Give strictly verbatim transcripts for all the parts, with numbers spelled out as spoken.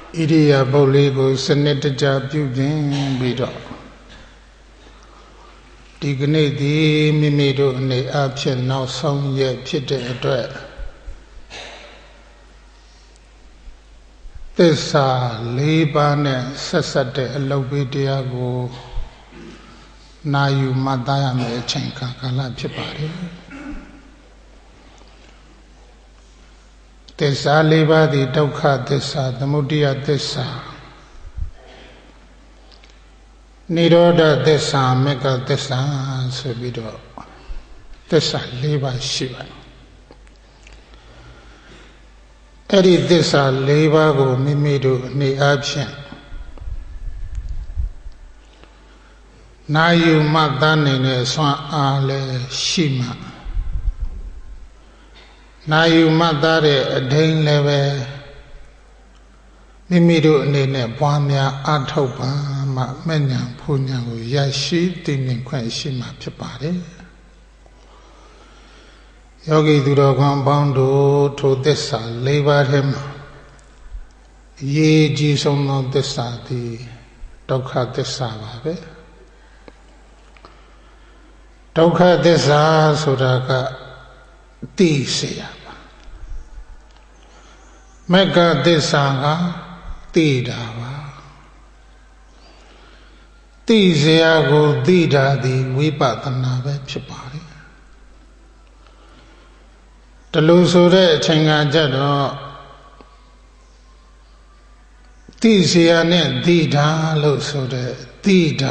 Iriya Boligo Senetaja Bugin Bido Dignity Mimido and the action now song yet pit a dread. This are Libane Sasate Lobidiago Nayu Madaya Mechenka Kalachipari. Tesa liba di Dukha Tesa, the Mudia Tesa Niroda Tesa, Mega Tesa, Subido Tesa liba Shiva Eri Tesa liba go Mimidu ni absent Nayu Madane Swan Ale Shima Nayu Madare a Dane level Mimidu Nene Bwamia Atopa Ma Menya Punya Yashi Diming Quenshima Pipari Yogi Dudogan Bondo to Dessa labor him Ye Jison no Dessa the Dokha Dessa Babe Dokha Dessa Sudaka Tisea Mega Desanga Tidava Tiseago Dida di Wipatana Vechipari The Lusure Chenga Jado Tisiane Dida Lusure Dida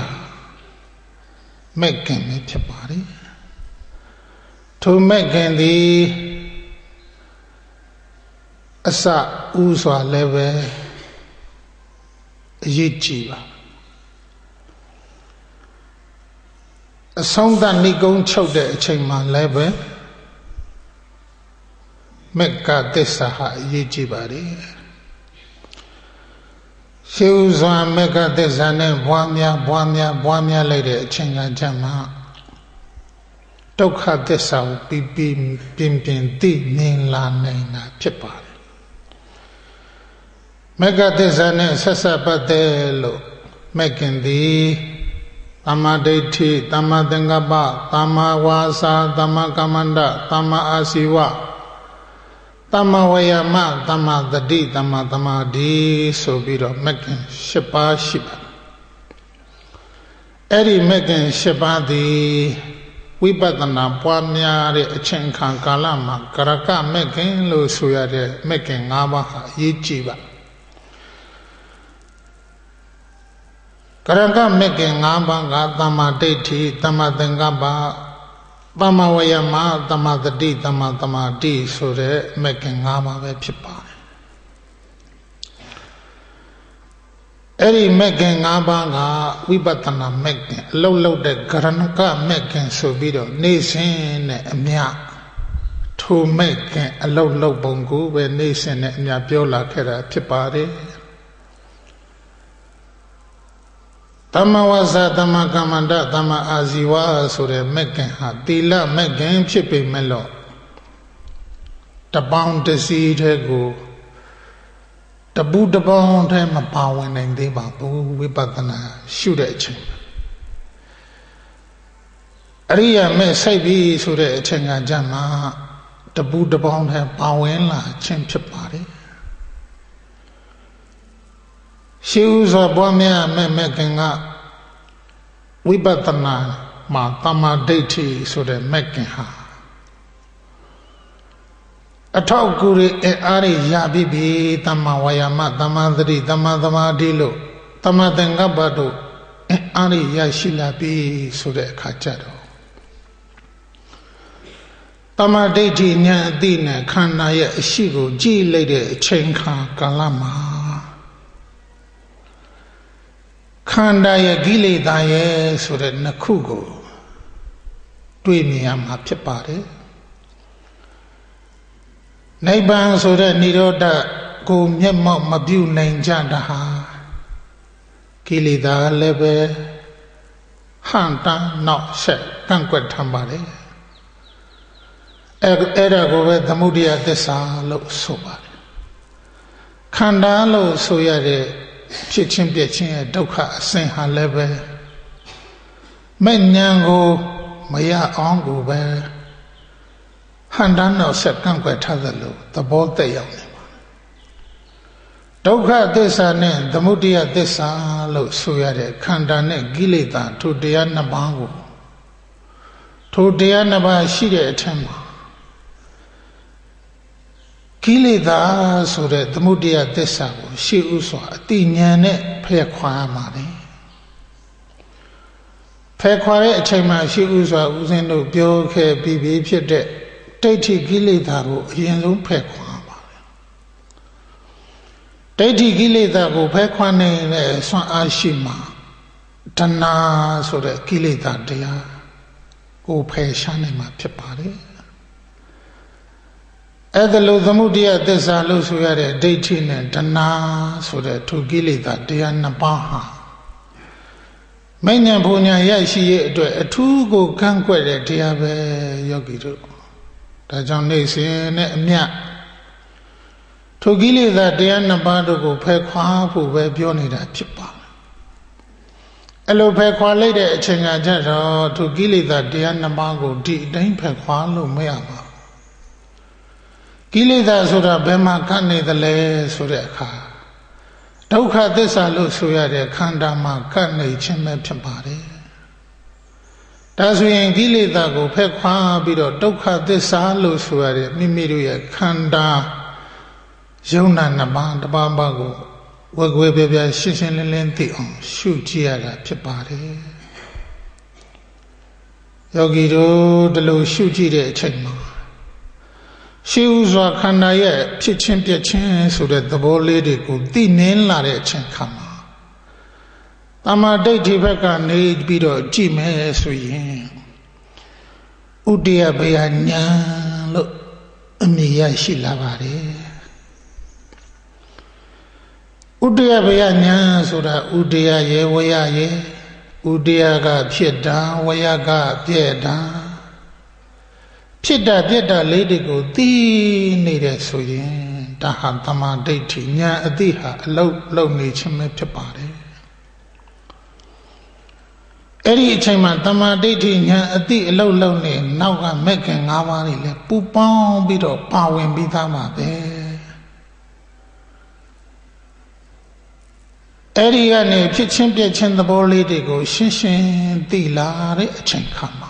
Megan Vechipari To Megan the Asa Uswa Leve Yichiva A song that Nigon choked a chainman leve Mecca Desaha Yichibari She was on Mecca Desane Buamia Buamia Buamia lady Chinga Jama Dokha Desa Bim Bim Bim Di Nin La Nina Pipari Mega Desane Sasa Badelo Mekin the Tamadeti, Tamadengaba, Tamawasa, Tamakamanda, Tama Asiwa, Tamawayama, Tamadadi, Tamadamadi, Sobiro, Mekin, Shepa Shiba. Eddie Mekin Shepa the Wibadana, Puamia, Chenkan Kalama, Karaka, Mekin, Lusuya, Mekin Abaha, Yichiba. Karaka making Abanga, Tama Deti, Tama Dengaba, Tama Wayama, Tama the D, Tama Tama D, so they making Ama Pipa. Eri making Abanga, Wibatana making, low low the Karanaka making Sobido, Nation Mia to make a low low bongo where Nation Nyabiola Kera Pipari. Tamawasa Tamakamanda Tama Aziwa Sure Megan Tila Megan Chippy Melo The bound to see it go The boot the bound time a power and they babu Wipatana shoot at him Aria me Sabi Sure Chenga Jama The boot the bound have power in la Chimp party Shoes or Bomia me making up Wipatana ma Tama Deti so they making her. A talk guri e Ari Yabibi Tama Wayama Tamadri Tama Tama Dilo Tama Dengabado e Ari Yashilabi so they Kachado Tama Deti Nya Dina Kanaya Shigo G Lady Chenka Kalama Kandaya Gile Daye so that Nakugo Twimiam Hapipare Naiban so that Niroda go Nyama Mabu Nain Jandaha Gilida Lebe Hanta not set Kankwet Tambare Era go with the Mudia Desa look so bad. ခန္ဓာလို့ဆိုရတဲ့ဖြစ်ချင်းပြည့်ချင်းရဲ့ဒုက္ခအစဉ်ဟာလည်းပဲမဲ့ဉာဏ်ကိုမရအောင်ကိုပဲဟန်တန်းတော့ဆက်ကန့်ကွက်ထားသလိုသဘောသက်ရောက်နေပါဒုက္ခသစ္စာနဲ့သမုဒယသစ္စာလို့ဆိုရတဲ့ခန္ဓာနဲ့ကိလေသာထိုတရားနှစ်ပါးကိုထိုတရားနှစ်ပါးရှိတဲ့အထက်မှာကိလေသာဆိုတဲ့သမုဒယသစ္စာကိုရှေ့ဥစွာအတိညာနဲ့ဖယ်ခွာရမှာလေဖယ်ခွာတဲ့အချိန်မှာရှေ့ဥစွာဦးဇင်းတို့ပြောခဲ့ပြီးပြီဖြစ်တဲ့ဒိဋ္ဌိကိလေသာကိုအရင်ဆုံးဖယ်ခွာရမှာလေဒိဋ္ဌိကိလေသာကိုဖယ်ခွာနိုင်တဲ့ဆွမ်းအားရှိမှာတဏှာဆိုတဲ့ကိလေသာတရားကိုဖယ်ရှားနိုင်မှာဖြစ်ပါတယ်အဲ့ဒါလို့သမုဒယသစ္စာလို့ဆိုရတဲ့ဒိဋ္ဌိနဲ့တဏှာဆိုတဲ့ထိုကိလေသာတရားနှစ်ပါးဟာမဉ္ဇဉ်ဘုံညာရရှိရဲ့အတွက်အထူးကိုကန့်ကွက်တဲ့တရားပဲယောဂီတို့ဒါကြောင့်နေစဉ်နဲ့အမြတ်ထိုကိလေသာတရားနှစ်ပါးတို့ကိုဖယ်ခွာဖို့ပဲပြောနေတာဖြစ်ပါတယ်အဲ့လိုဖယ်ခွာလိုက်တဲ့အချိန်ကကြတော့ထိုကိလေသာတရားနှစ်ပါးကိုဒီအတိုင်းဖယ်ခွာလို့မရပါဘူးကိလေသာဆိုတာဘယ်မှာကပ်နေသလဲဆိုတဲ့အခါဒုက္ခသစ္စာလို့ဆိုရတဲ့ခန္ဓာမှာကပ်နေခြင်းပဲဖြစ်ပါတယ်ဒါဆိုရင်ကိလေသာကိုဖယ်ခွာပြီးတော့ဒုက္ခသစ္စာလို့ဆိုရတဲ့မိမိတို့ရဲ့ခန္ဓာယုံနာနှစ်ပါးတစ်ပါးပါးကိုဝက်ွယ်ပြပြရှင်းရှင်းလင်းလင်းသိအောင်ရှုကြည့်ရတာဖြစ်ပါတယ်ယောဂီတို့ဒီလိုရှုကြည့်တဲ့အချိန်မှာရှေးဥစွာခန္ဓာရဲ့ဖြစ်ချင်းပြည့်ချင်းဆိုတဲ့သဘောလေးတွေကိုသိနှင်းလာတဲ့အချိန်ခါမှာတမာဒိဋ္ဌိဘက်ကနေပြီးတော့ကြည့်မယ်ဆိုရင်ဥဒယဘယညာလို့အမည်ရရှိလာပါတယ်ဥဒယဘယညာဆိုတာဥဒယရေဝယရေဥဒယကဖြစ်တာဝယကပြည့်တာဖြစ်တာပြည့်တာလေးတွေကိုသိနေတယ်ဆိုရင်ဒါဟာတမာဒိဋ္ဌိညာအသိဟာအလုံးလုံးနေခြင်းပဲဖြစ်ပါတယ်အဲ့ဒီအချိန်မှာတမာဒိဋ္ဌိညာအသိအလုံးလုံးနေနောက်ကမက်ခင်၅ပါးတွေလည်းပူပေါင်းပြီးတော့ပါဝင်ပြီးသားမှာပဲအဲ့ဒီကနေဖြစ်ချင်းပြည့်ချင်းသဘောလေးတွေကိုရှင်းရှင်းသိလာတဲ့အချိန်ခါမှာ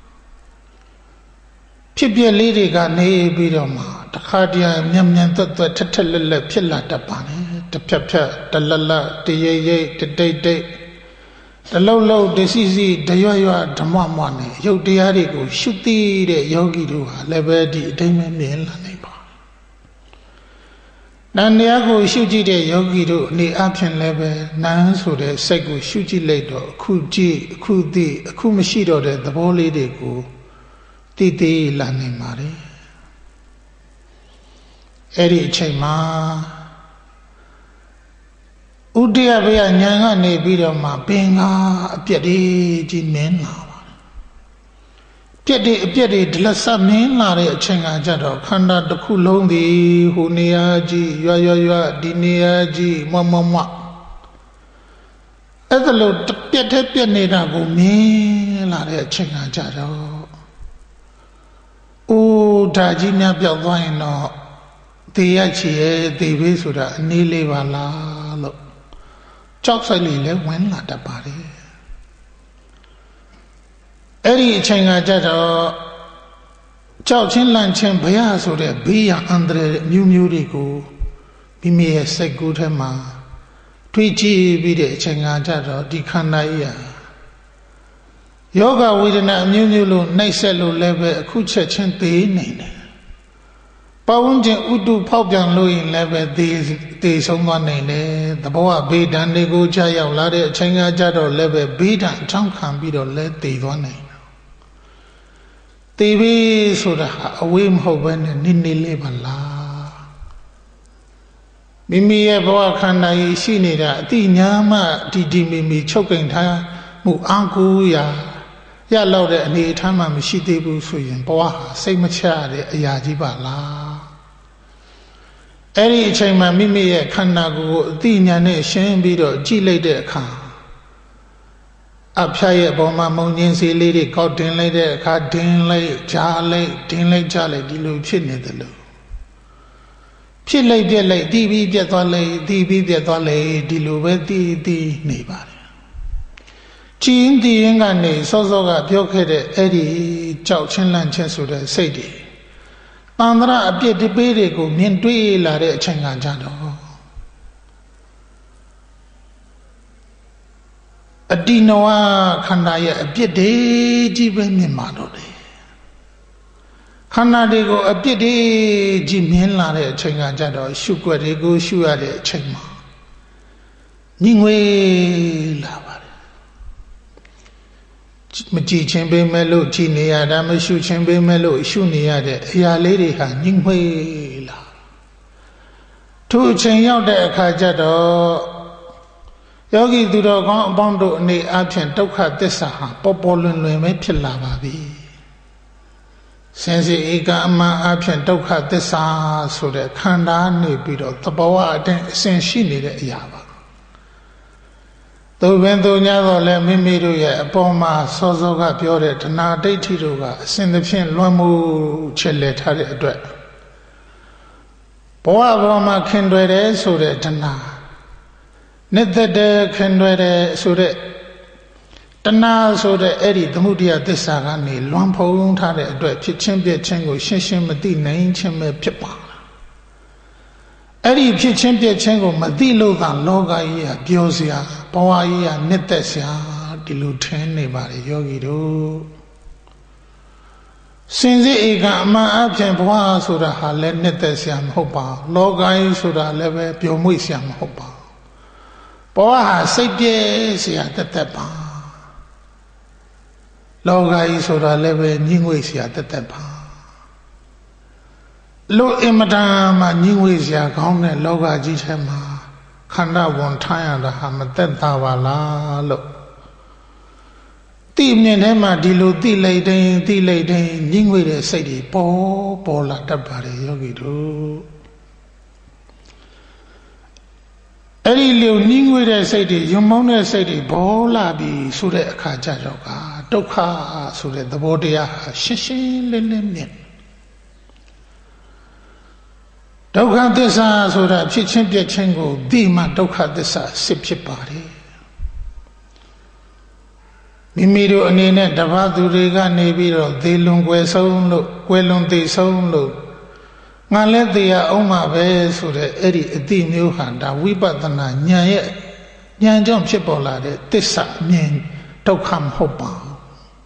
ဖြစ်ပြလေးတွေကနေပြီးတော့မှတခါတည်းမြန်မြန်သွက်သွက်ထက်ထက်လက်လက်ဖြစ်လာတတ်ပါလေတစ်ဖြတ်ဖြတ်တလလတရိပ်ရိပ်တတိတ်တိတ်တလုံးလုံးတစီစီတရွရွဓမ္မမွနဲ့ရုပ်တရားတွေကိုရှုသိတဲ့ယောဂီတို့ဟာလည်းပဲဒီအတိုင်းပဲမြင်လာနိုင်ပါနန္တရားကိုရှုကြည့်တဲ့ယောဂီတို့အနေအချင်းလည်းပဲနန်းဆိုတဲ့စိတ်ကိုရှုကြည့်လိုက်တော့အခုကြည့်အခုသိအခုမရှိတော့တဲ့သဘောလေးတွေကိုတည်တည်လာနိုင်ပါတယ်အဲ့ဒီအချိန်မှာဥဒယဘယညာကနေပြီးတော့မှပင်ကအပြက်တွေကြီးမင်းလာပါတယ်ပြက်တွေအပြက်တွေဒလဆမင်းလာတဲ့အချိန်ကကြတော့ခန္ဓာတစ်ခုလုံးသည်ဟိုနေရာကြီးရွရွရွဒီနေရာကြီးမမမအဲ့ဒါလို့ပြက်တဲ့ပြက်နေတာကိုမင်းလာတဲ့အချိန်ကကြတော့အိုးဓာကြီးများပြောက်သွားရင်တော့သေရချီရဲ့သေဘေးဆိုတာအနည်းလေးပါလားလို့ကြောက်ဆိုင်လေးလည်းဝင်လာတတ်ပါတယ်အဲ့ဒီအချိန်ကကြတော့ကြောက်ချင်းလန့်ချင်းဘယဆိုတဲ့ဘေးရန်အန္တရာယ်မျိုးမျိုးတွေကိုမိမိရဲ့စိတ်ကူးထဲမှာတွေးကြည့်ပြီးတဲ့အချိန်ကကြတော့ဒီခန္ဓာကြီးဟာယောဂဝေဒနာအမျိုးမျိုးလို့နှိပ်စက်လို့လည်းပဲအခုချက်ချင်းသိနေတယ်ပဝန်းကျင်ဥတုဖောက်ပြန်လို့ရင်လည်းပဲသိသိဆုံးသွားနိုင်တယ်သဘောကဘေးဒဏ်တွေကိုကြာရောက်လာတဲ့အချိန်ကကြတော့လည်းပဲဘေးဒဏ်အထောက်ခံပြီးတော့လည်းသိသွားနိုင်တယ်သိပြီဆိုတာအဝေးမဟုတ်ဘဲနဲ့နည်းနည်းလေးပါလားမိမိရဲ့ဘဝခန္ဓာကြီးရှိနေတာအတိညာမှဒီဒီမိမိချုပ်ကင်ထားမှုအကူရာရလောက်တဲ့အနေအထားမှမရှိသေးဘူးဆိုရင်ဘဝဟာစိတ်မချရတဲ့အရာကြီးပါလားအဲ့ဒီအချိန်မှာမိမိရဲ့ခန္ဓာကိုယ်ကိုအသိဉာဏ်နဲ့ရှင်းပြီးတော့ကြည့်လိုက်တဲ့အခါအဖျားရဲ့အပေါ်မှာမုံညင်းစီလေးတွေကောက်တင်လိုက်တဲ့အခါဒင်းလိုက်ကြားလိုက်ဒင်းလိုက်ကြားလိုက်ဒီလိုဖြစ်နေတယ်လို့ဖြစ်လိုက်ပြက်လိုက်တီးပြီးပြက်သွားလိုက်တီးပြီးပြက်သွားလိုက်ဒီလိုပဲတီးတီးနေပါတယ်ကြည်ရင်တီးရင်ကနေစောစောကပြောခဲ့တဲ့အဲ့ဒီကြောက်ချင်းလန့်ချင်းဆိုတဲ့စိတ်တွေတန်ត្រအပြစ်တပေးတွေကိုမြင်တွေ့လာတဲ့အချိန်ကကြတော့အတိနဝခန္ဓာရဲ့အပြစ်တွေကြီးပဲမြင်မှာတော့တယ်ခန္ဓာတွေကိုအပြစ်တွေကြီးမြင်လာတဲ့အချိန်ကကြတော့ရှုွက်တွေကိုရှုရတဲ့အချိန်မှာညင်ငွေလာပါတယ်မကြည့်ချင်းပေးမဲ့လို့ကြည်နေရတာမရှုချင်းပေးမဲ့လို့ရှုနေရတဲ့အရာလေးတွေဟာညင်ငွေလာထို့အချိန်ရောက်တဲ့အခါကျတော့ယောဂီသူတော်ကောင်းအပေါင်းတို့အနေအချင်းဒုက္ခသစ္စာဟာပေါ်ပေါ်လွင်လွင်ပဲဖြစ်လာပါပြီစင်စစ်ဧကအမှန်အချင်းဒုက္ခသစ္စာဆိုတဲ့ခန္ဓာနေပြီးတော့သဘောအတိုင်းအစဉ်ရှိနေတဲ့အရာပါသူပင်သူညတော့လဲမိမိတို့ရဲ့အပေါ်မှာစောစောကပြောတဲ့တဏှာဒိဋ္ဌိတို့ကအစဉ်သဖြင့်လွှမ်းမိုးချစ်လက်ထားတဲ့အတွက်ဘဝဘောမှာခင်တွယ်တယ်ဆိုတဲ့တဏှာနှစ်သက်တဲ့ခင်တွယ်တဲ့ဆိုတဲ့တဏှာဆိုတဲ့အဲ့ဒီသမုဒိယသစ္စာကနေလွန်ဖုံးထားတဲ့အတွက်ဖြစ်ချင်းပြချင်းကိုရှင်းရှင်းမသိနိုင်ခြင်းပဲဖြစ်ပါအဲ့ဒီဖြစ်ချင်းပြချင်းကိုမသိလို့သာလောကကြီးကပြောစရာဘဝကြီးကနှစ်သက်စရာဒီလိုထင်နေပါလေယောဂီတို့စင်စစ်ဧကအမှန်အဖြစ်ဘဝဆိုတာဟာလည်းနှစ်သက်စရာမဟုတ်ပါလောကကြီးဆိုတာလည်းပဲပျော်မွေ့စရာမဟုတ်ပါဘဝဟာစိတ်ပြည့်စရာတသက်ပါလောကကြီးဆိုတာလည်းပဲညှိငွေ့စရာတသက်ပါလို့အင်မတန်မှညှိငွေ့စရာကောင်းတဲ့လောကကြီးထဲမှာခန္ဓာဝန်ထားရတာဟာမသက်သာပါလားလို့တိမြင်ထဲမှာဒီလိုတိလိုက်တိုင်းတိလိုက်တိုင်းညှိငွေ့တဲ့စိတ်တွေပေါ်ပေါ်လာတတ်ပါတယ်ယောဂီတို့အဲ့ဒီလိုညှိငွေ့တဲ့စိတ်တွေယုံမောင်းတဲ့စိတ်တွေပေါ်လာပြီးဆိုတဲ့အခါကျတော့ကဒုက္ခဆိုတဲ့သဘောတရားဟာရှင်းရှင်းလင်းလင်းမြင်ဒုက္ခသစ္စာဆိုတာဖြစ်ချင်းပြချင်းကိုသိမှဒုက္ခသစ္စာစစ်ဖြစ်ပါတယ်မိမိတို့အနေနဲ့တပတ်သူတွေကနေပြီးတော့သေလွန်ကွယ်ဆုံးလို့ကွယ်လွန်သေဆုံးလို့ငါလည်းသိရအောင်မှာပဲဆိုတဲ့အဲ့ဒီအတိမျိုးဟာဒါဝိပဿနာဉာဏ်ရဲ့ဉာဏ်ကြောင့်ဖြစ်ပေါ်လာတဲ့သစ္စာမြင်ဒုက္ခမဟုတ်ပါဘူး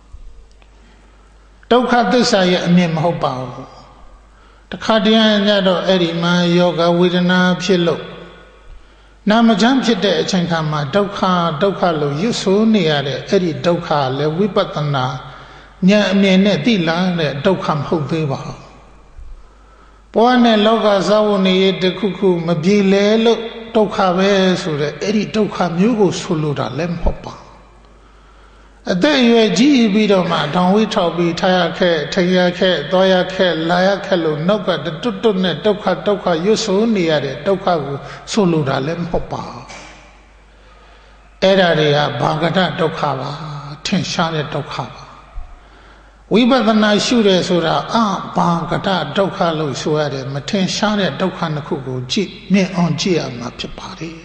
ဒုက္ခသစ္စာရဲ့အမြင်မဟုတ်ပါဘူးတခါတည်းညတော့အဲ့ဒီမှာယောဂဝေဒနာဖြစ်လို့နာမချမ်းဖြစ်တဲ့အချိန်ခါမှာဒုက္ခဒုက္ခလို့ရွတ်ဆိုနေရတဲ့အဲ့ဒီဒုက္ခလည်းဝိပဿနာဉာဏ်အမြင်နဲ့သိလာတဲ့ဒုက္ခမဟုတ်သေးပါဘူးဘဝနဲ့လောကဇဝနေတခုခုမပြေလဲလို့ဒုက္ခပဲဆိုတဲ့အဲ့ဒီဒုက္ခမျိုးကိုဆိုလိုတာလည်းမဟုတ်ပါအသက်အရွယ်ကြီးပြီးတော့မှတောင်ဝိထောက်ပြီးထားရခဲ့ထရခဲ့သွားရခဲ့လာရခဲ့လို့နောက်ကတွတ်တွတ်နဲ့ဒုက္ခဒုက္ခရွတ်ဆိုနေရတဲ့ဒုက္ခကိုဆိုလိုတာလည်းမဟုတ်ပါအဲ့ဒါတွေကဘာဂတဒုက္ခပါထင်ရှားတဲ့ဒုက္ခပါဝိပဿနာရှုတယ်ဆိုတာအဘာဂတဒုက္ခလို့ဆိုရတယ်မထင်ရှားတဲ့ဒုက္ခတစ်ခုကိုကြည့်မြင်အောင်ကြည့်ရမှာဖြစ်ပါတယ်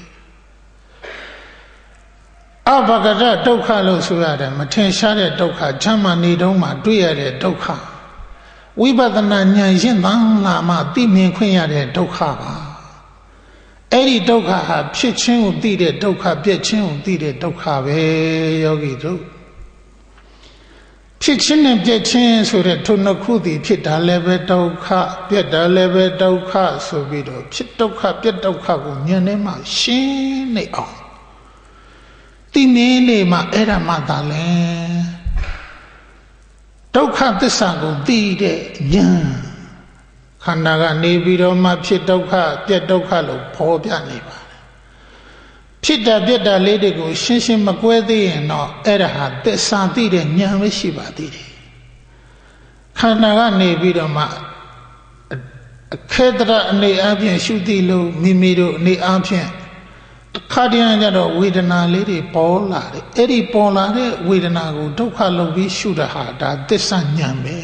အဘဂတဒုက္ခလို့ဆိုရတယ်မထင်ရှားတဲ့ဒုက္ခချမ်းသာနေတုန်းမှာတွေ့ရတဲ့ဒုက္ခဝိပဿနာဉာဏ်ရှင်းသန်းလာမှသိမြင်ခွင့်ရတဲ့ဒုက္ခပါအဲ့ဒီဒုက္ခဟာဖြစ်ချင်းကိုသိတဲ့ဒုက္ခပြည့်ချင်းကိုသိတဲ့ဒုက္ခပဲယောဂီတို့ဖြစ်ချင်းနဲ့ပြည့်ချင်းဆိုတဲ့ထိုနှစ်ခုတည်ဖြစ်တာလည်းပဲဒုက္ခပြည့်တာလည်းပဲဒုက္ခဆိုပြီးတော့ဖြစ်ဒုက္ခပြည့်ဒုက္ခကိုဉာဏ်ထဲမှာရှင်းနေအောင်တိနေနေမှအဲ့ဒါမှသာလဲဒုက္ခသစ္စာကိုသိတဲ့ဉာဏ်ခန္ဓာကနေပြီးတော့မှဖြစ်ဒုက္ခပြည့်ဒုက္ခလို့ပေါ်ပြနေပါတယ်ဖြစ်တာပြည့်တာလေးတွေကိုရှင်းရှင်းမကွဲသေးရင်တော့အဲ့ဒါဟာသစ္စာသိတဲ့ဉာဏ်ပဲရှိပါသေးတယ်ခန္ဓာကနေပြီးတော့မှခဲတရအနေအချင်းရှုတိလို့မိမိတို့အနေအချင်းခါတည်းကြတော့ဝေဒနာလေးတွေပေါ်လာတယ်အဲ့ဒီပေါ်လာတဲ့ဝေဒနာကိုဒုက္ခလို့ပြီးရှုတာဟာဒါသစ္စာဉာဏ်ပဲ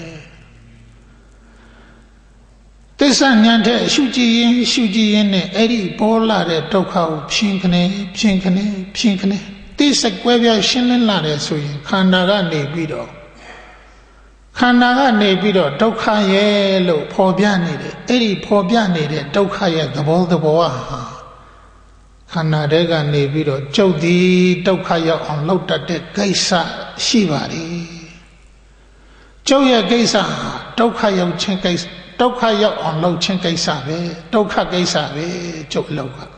သစ္စာဉာဏ်တဲ့ရှုကြည့်ရင်ရှုကြည့်ရင်နဲ့အဲ့ဒီပေါ်လာတဲ့ဒုက္ခကိုဖြင်းခနေဖြင်းခနေဖြင်းခနေသိစကွဲပြားရှင်းလင်းလာတယ်ဆိုရင်ခန္ဓာကနေပြီးတော့ခန္ဓာကနေပြီးတော့ဒုက္ခရဲ့လို့ဖော်ပြနေတယ်အဲ့ဒီဖော်ပြနေတဲ့ဒုက္ခရဲ့သဘောသဘောဟာခန္ဓာတွေကနေပြီးတော့ကျုပ်ဒီဒုက္ခရောက်အောင်လှုပ်တတ်တဲ့ကိစ္စရှိပါလေကျုပ်ရဲ့ကိစ္စဟာဒုက္ခရောက်ခြင်းကိစ္စဒုက္ခရောက်အောင်လှုပ်ခြင်းကိစ္စပဲဒုက္ခကိစ္စပဲကျုပ်လောက်က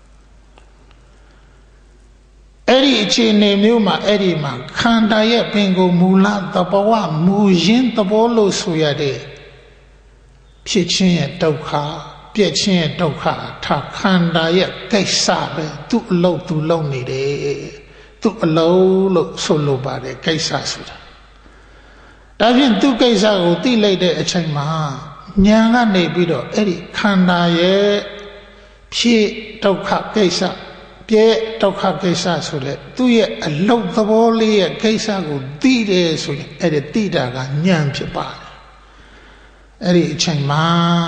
အဲ့ဒီအခြေအနေမျိုးမှာအဲ့ဒီမှာခန္ဓာရဲ့ပင်ကိုမူလသဘောဝမူရင်းသဘောလို့ဆိုရတဲ့ဖြစ်ခြင်းရဲ့ဒုက္ခပြည့်ခြင်းရဲ့ဒုက္ခထာခန္ဓာရဲ့ကိစ္စပဲသူ့အလုပ်သူလုပ်နေတယ်သူ့အလုပ်လို့ဆိုလိုပါတယ်ကိစ္စဆိုတာဒါဖြင့်သူ့ကိစ္စကိုသိလိုက်တဲ့အချိန်မှာဉာဏ်ကနေပြီးတော့အဲ့ဒီခန္ဓာရဲ့ဖြစ်ဒုက္ခကိစ္စပြည့်ဒုက္ခကိစ္စဆိုတဲ့သူ့ရဲ့အလုတ်သဘောလေးရဲ့ကိစ္စကိုသိတယ်ဆိုရင်အဲ့ဒီသိတာကဉာဏ်ဖြစ်ပါတယ်အဲ့ဒီအချိန်မှာ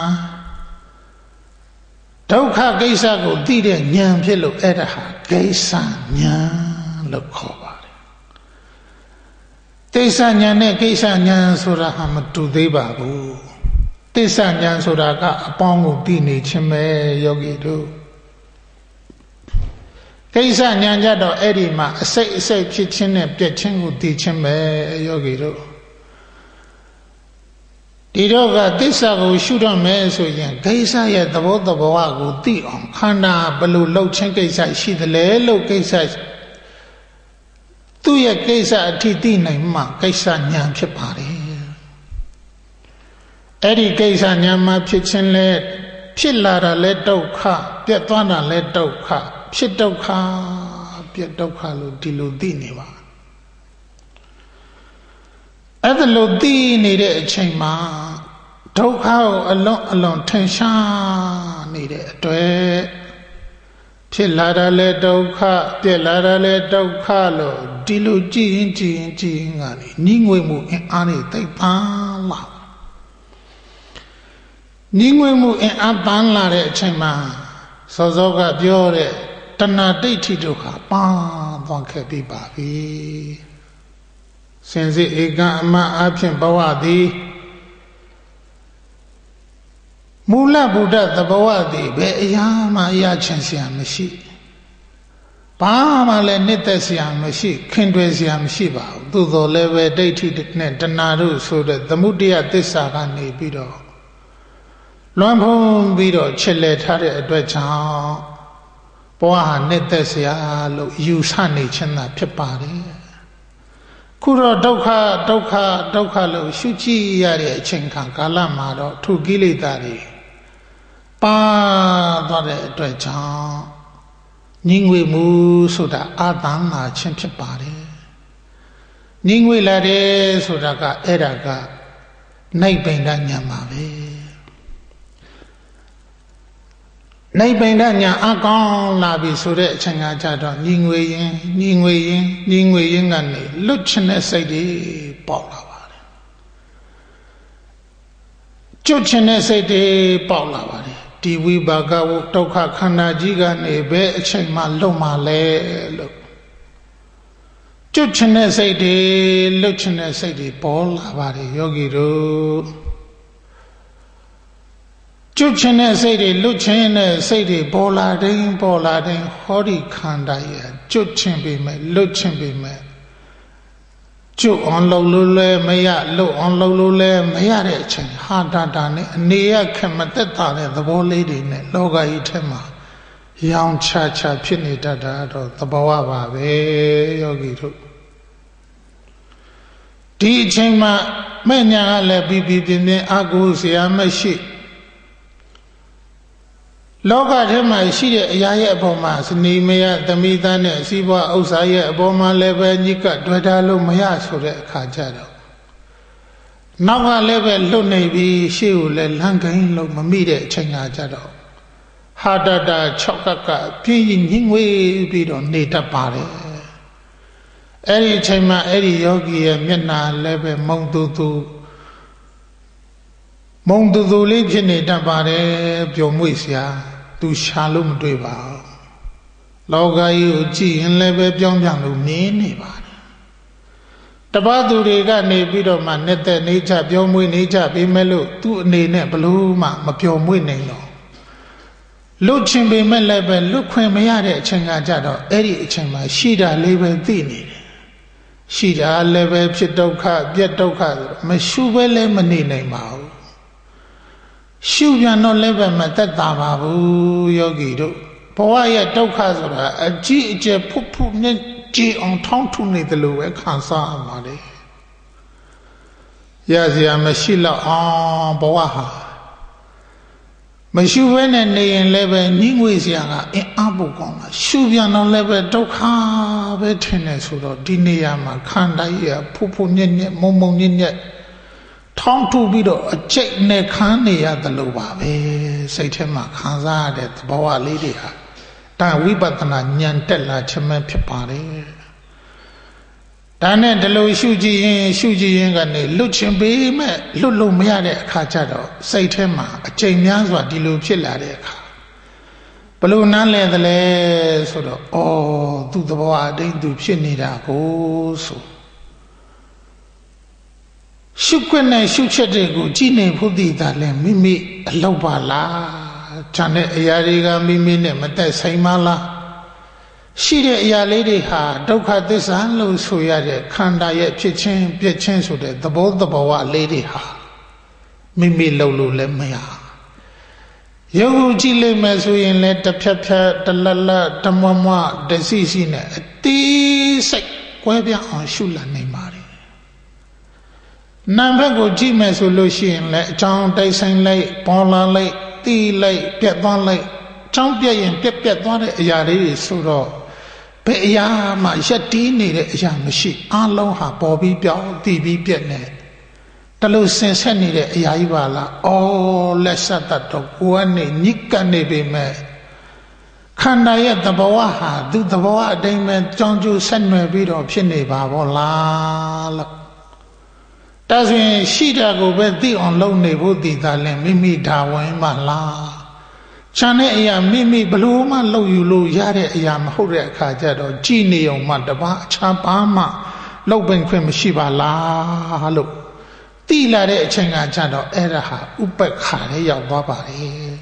ဒုက္ခကိစ္စကိုသိတဲ့ဉာဏ်ဖြစ်လို့အဲ့ဒါဟာကိစ္စဉာဏ်လို့ခေါ်ပါတယ်ကိစ္စဉာဏ်နဲ့ကိစ္စဉာဏ်ဆိုတာဟာမတူသေးပါဘူးကိစ္စဉာဏ်ဆိုတာကအပေါင်းကိုသိနေခြင်းပဲယောဂီတို့ကိစ္စဉာဏ်ကြတော့အဲ့ဒီမှာအစိတ်အစိတ်ဖြစ်ခြင်းနဲ့ပြည့်ခြင်းကိုသိခြင်းပဲယောဂီတို့ဒီတော့ကသစ္စာကိုရှုတော့မယ်ဆိုရင်ကိစ္စရဲ့သဘောသဘောကိုသိအောင်ခန္ဓာဘယ်လိုလှုပ်ခြင်းကိစ္စရှိသလဲလို့ကိစ္စသူ့ရဲ့ကိစ္စအထိသိနိုင်မှကိစ္စဉာဏ်ဖြစ်ပါတယ်အဲ့ဒီကိစ္စဉာဏ်မှာဖြစ်ခြင်းလဲဖြစ်လာတာလဲဒုက္ခပြတ်သွားတာလဲဒုက္ခဖြစ်ဒုက္ခပြတ်ဒုက္ခလို့ဒီလိုသိနေပါအဲ့ဒါလို့သိနေတဲ့အချိန်မှာဒုက္ခကိုအလွန်အလွန်ထင်ရှားနေတဲ့အတွက်ဖြစ်လာတာလဲဒုက္ခပြတ်လာတာလဲဒုက္ခလို့ဒီလိုကြည့်ရင်ကြည့်ရင်ကြည့်ရင်ကနေညီငွေမှုအင်အားနဲ့တိတ်ပန်းလာညီငွေမှုအင်အားပန်းလာတဲ့အချိန်မှာစောစောကပြောတဲ့တဏှာဒိဋ္ဌိတို့ဟာပန်းသွားခဲ့ပြီပါပြီစင်စစ်ဧကအမှအဖြစ်ဘဝသည်မူလဗုဒ္ဓသဘောဝသည်ဘယ်အရာမှအရာချင်းစရာမရှိဘာမှလည်းနှစ်သက်စရာမရှိခင်တွယ်စရာမရှိပါဘူးသို့တော်လည်းပဲဒိဋ္ဌိနဲ့တဏှာတို့ဆိုတဲ့သမုဒယသစ္စာကနေပြီးတော့လွန်ဖုံးပြီးတော့ချစ်လက်ထားတဲ့အတွက်ကြောင့်ဘဝဟာနှစ်သက်စရာလို့ယူဆနေခြင်းသာဖြစ်ပါတယ်ခုတော့ဒုက္ခဒုက္ခဒုက္ခလို့ရှုကြည့်ရတဲ့အချိန်ခါကာလမှာတော့ထိုကိလေသာတွေပါသွားတဲ့အတွက်ကြောင့်ညီငွေမှုဆိုတာအာသံလာခြင်းဖြစ်ပါတယ်ညီငွေလာတယ်ဆိုတာကအဲ့ဒါကနိဗ္ဗာန်ဉာဏ်ပါပဲနိဗ္ဗာန်ဉာဏ်အကောင်းလာပြီဆိုတဲ့အချိန်ကကြတော့ညီငွေရင်ညီငွေရင်ညီငွေရင်ကနေလွတ်ချင်တဲ့စိတ်တွေပေါက်လာပါတယ်ကျွတ်ချင်တဲ့စိတ်တွေပေါက်လာပါတယ်ဒီဝိပါကဝဒုက္ခခန္ဓာကြီးကနေဘယ်အချိန်မှလွတ်မှလဲလို့ကျွတ်ချင်တဲ့စိတ်တွေလွတ်ချင်တဲ့စိတ်တွေပေါ်လာပါတယ်ယောဂီတို့ကျွတ်ချင်တဲ့စိတ်တွေလွတ်ချင်တဲ့စိတ်တွေပေါ်လာတဲ့ပေါ်လာတဲ့ဟောဒီခန္ဓာရဲ့ကျွတ်ချင်ပေမဲ့လွတ်ချင်ပေမဲ့ကျွတ်အောင်လှုပ်လို့လဲမရလွတ်အောင်လှုပ်လို့လဲမရတဲ့အချိန်ဟာတာတာနဲ့အနေရခက်မသက်သာတဲ့သဘောလေးတွေနဲ့လောကကြီးထဲမှာရောင်ချချဖြစ်နေတတ်တာတော့သဘောဝပါပဲယောဂီတို့ဒီအချိန်မှာမဲ့ညာကလည်းပြီးပြီးပြင်းပြင်းအာကိုစရာမရှိလောကထဲမှာရှိတဲ့အရာရဲ့အပေါ်မှာစနေမယသမိသားနဲ့အစည်းပွားဥစ္စာရဲ့အပေါ်မှာလည်းပဲညစ်ကတွေ့တာလို့မရဆိုတဲ့အခါကျတော့နောက်ကလည်းပဲလွတ်နေပြီရှေ့ကိုလည်းလမ်းကိုင်းလို့မမိတဲ့အချိန်ကကြတော့ဟာတတာ၆ကကပြင်းရင်ညှင်းဝေးပြီးတော့နေတတ်ပါတယ်အဲ့ဒီအချိန်မှာအဲ့ဒီယောဂီရဲ့မျက်နှာလည်းပဲမုံတူတူမုံတူတူလေးဖြစ်နေတတ်ပါတယ်ပျော်မွေ့စရာသူရှာလို့မတွေ့ပါဘူးလောကကြီးကိုကြည့်ရင်လည်းပဲပြောင်းပြောင်းလို့မြင်နေပါတယ်တပတ်သူတွေကနေပြီးတော့မှနဲ့တဲ့နေချပျော်မွေ့နေချပြီးမဲ့လို့သူ့အနေနဲ့ဘလို့မှမပျော်မွေ့နိုင်တော့လွတ်ချင်ပေမဲ့လည်းပဲလွတ်ခွင့်မရတဲ့အချိန်ကကြတော့အဲ့ဒီအချိန်မှာရှိတာလေးပဲသိနေတယ်ရှိတာလည်းပဲဖြစ်ဒုက္ခပြက်ဒုက္ခမရှုပဲလည်းမနေနိုင်ပါဘူးရှုပြန်တော့လည်းပဲမသက်သာပါဘူးယောဂီတို့ဘဝရဲ့ဒုက္ခဆိုတာအကြည့်အကျယ်ဖုတ်ဖုတ်နဲ့ကြည်အောင်ထောင်းထုနေတယ်လို့ပဲခံစားရမှာလေရစရာမရှိတော့အောင်ဘဝဟာမရှိဘဲနဲ့နေရင်လည်းပဲညှိငွေ့စရာကအင်းအဖို့ကောင်းတာရှုပြန်တော့လည်းပဲဒုက္ခပဲထင်နေဆိုတော့ဒီနေရာမှာခန္ဓာကြီးကဖုတ်ဖုတ်ညက်ညက်မုံမုံညက်ညက်ထောင်းထုပြီးတော့အကျိတ်နဲ့ခန်းနေရတယ်လို့ပါပဲစိတ်ထဲမှာခံစားရတဲ့သဘောဝလေးတွေဟာဒါဝိပဿနာဉာဏ်တက်လာခြင်းပဲဖြစ်ပါတယ်ဒါနဲ့ဒီလိုရှုကြည့်ရင်ရှုကြည့်ရင်ကနေလွတ်ချင်ပေမဲ့လွတ်လို့မရတဲ့အခါကျတော့စိတ်ထဲမှာအကျိန်များစွာဒီလိုဖြစ်လာတဲ့အခါဘလို့နားလဲသလဲဆိုတော့ဩသူ့သဘောအတိုင်းသူဖြစ်နေတာကိုဆိုရှုခွင့်နဲ့ရှုချက်တွေကိုကြည်နေဖို့တည်တာလဲမိမိအလောက်ပါလားခြံတဲ့အရာတွေကမိမိနဲ့မသက်ဆိုင်ပါလားရှိတဲ့အရာလေးတွေဟာဒုက္ခသစ္စာလို့ဆိုရတဲ့ခန္ဓာရဲ့ဖြစ်ချင်းပြည့်ချင်းဆိုတဲ့သဘောသဘောဝလေးတွေဟာမိမိလုံးလို့လည်းမရရုပ်ကိုကြည့်လိုက်မယ်ဆိုရင်လည်းတစ်ဖြတ်ဖြတ်တလတ်လတ်တမွမွတစီစီနဲ့အသေးစိတ်ကွဲပြားအောင်ရှုလာနိုင်ပါတယ်နာမ်ဘက်ကိုကြည့်မယ်ဆိုလို့ရှိရင်လည်းအကြောင်းတိုက်ဆိုင်လိုက်ပေါ်လာလိုက်တီးလိုက်ပြတ်သွားလိုက်အကြောင်းပြတ်ရင်ပြတ်ပြတ်သွားတဲ့အရာလေးတွေဆိုတော့ဘယ်အရာမှရက်တီးနေတဲ့အရာမရှိအလုံးဟာပေါ်ပြီးပြောင်းတည်ပြီးပြတ်နေတလို့ဆင်ဆက်နေတဲ့အရာကြီးပါလားအော်လက်ဆက်တတ်တော့ကိုယ်ကနေညစ်ကနေပေမဲ့ခန္ဓာရဲ့သဘောဟာသူသဘောအတိုင်းပဲကြောင်းကျိုးဆက်နွယ်ပြီးတော့ဖြစ်နေပါဘောလားလို့ဒါဆိုရင်ရှိတာကိုပဲသိအောင်လုပ်နေဖို့တည်တာလဲမိမိဒါဝင်မှလားခြံတဲ့အရာမိမိဘလို့မှလုပ်ယူလို့ရတဲ့အရာမဟုတ်တဲ့အခါကျတော့ကြည်နေအောင်မှတပါအခြားပါမှလုပ်ပင်ခွင့်မရှိပါလားလို့သိလာတဲ့အချိန်ကကျတော့အဲ့ဒါဟာဥပ္ပခါလေးရောက်သွားပါတယ်